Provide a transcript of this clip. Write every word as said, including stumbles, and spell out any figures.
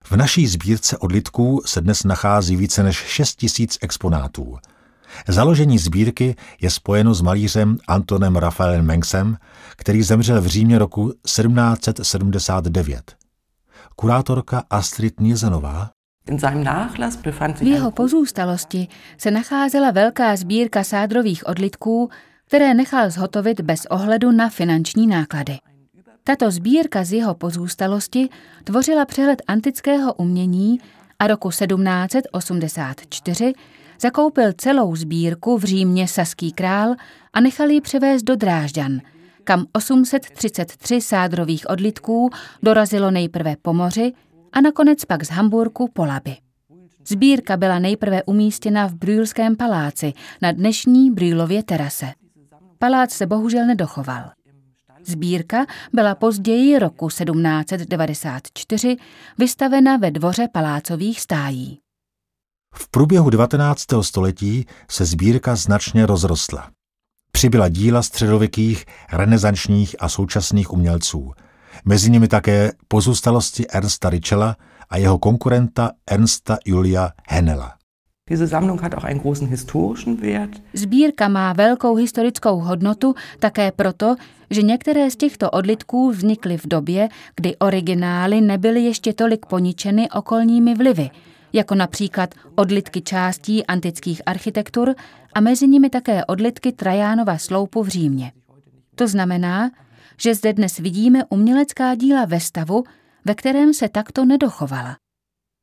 V naší sbírce odlitků se dnes nachází více než šest tisíc exponátů. Založení sbírky je spojeno s malířem Antonem Raphaelem Mencksem, který zemřel v Římě roku sedmnáct set sedmdesát devět. Kurátorka Astrid Nielsenová: v jeho pozůstalosti se nacházela velká sbírka sádrových odlitků, které nechal zhotovit bez ohledu na finanční náklady. Tato sbírka z jeho pozůstalosti tvořila přehled antického umění a roku sedmnáct set osmdesát čtyři zakoupil celou sbírku v Římě saský král a nechal ji převést do Drážďan, kam osm set třicet tři sádrových odlitků dorazilo nejprve po moři a nakonec pak z Hamburku po Labi. Sbírka byla nejprve umístěna v Brühlském paláci na dnešní Brühlově terase. Palác se bohužel nedochoval. Sbírka byla později roku sedmnáct set devadesát čtyři vystavena ve dvoře palácových stájí. V průběhu devatenáctého století se sbírka značně rozrostla. Přibyla díla středověkých, renesančních a současných umělců. Mezi nimi také pozůstalosti Ernsta Richela a jeho konkurenta Ernsta Julia Hennela. Sbírka má velkou historickou hodnotu také proto, že některé z těchto odlitků vznikly v době, kdy originály nebyly ještě tolik poničeny okolními vlivy, jako například odlitky částí antických architektur a mezi nimi také odlitky Trajánova sloupu v Římě. To znamená, že zde dnes vidíme umělecká díla ve stavu, ve kterém se takto nedochovala.